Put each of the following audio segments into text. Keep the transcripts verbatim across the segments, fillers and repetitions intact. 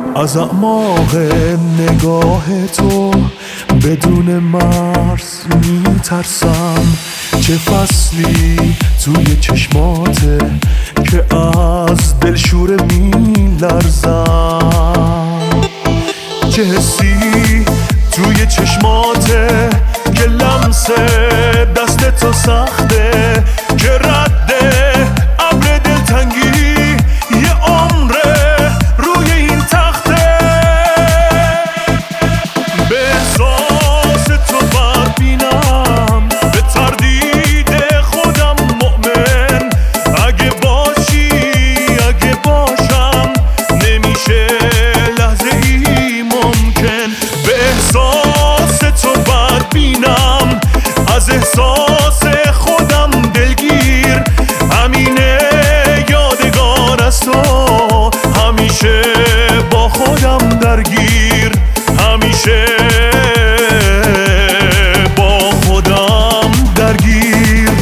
از اعماق نگاه تو بدون مرز میترسم. چه فصلی توی چشماته که از دلشوره میلرزم. چه حسی توی چشماته که لمس دست تو سخته، که رد ابر دلتنگی یه عمره روی این تخته. به احساس تو بدبینم، به تردید خودم مؤمن. اگه باشی اگه باشم نمیشه لحظه ای ممکن. به احساس تو بدبینم، از احساس خودم دلگیر. همینه یادگار از تو، همیشه با خودم درگیر. همیشه با خودم درگیر.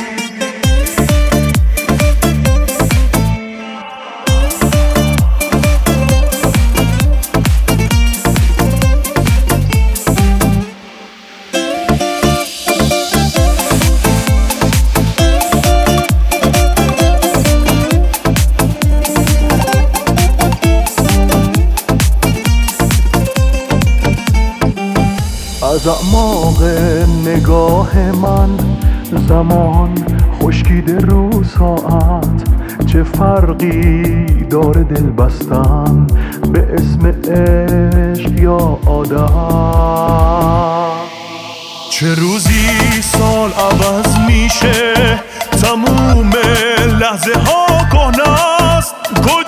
از اعماق نگاه من زمان خشکیده رو ساعت. چه فرقی داره دل بستن به اسم عشق یا عادت؟ چه روزی سال عوض میشه، تموم لحظه ها کهنه است.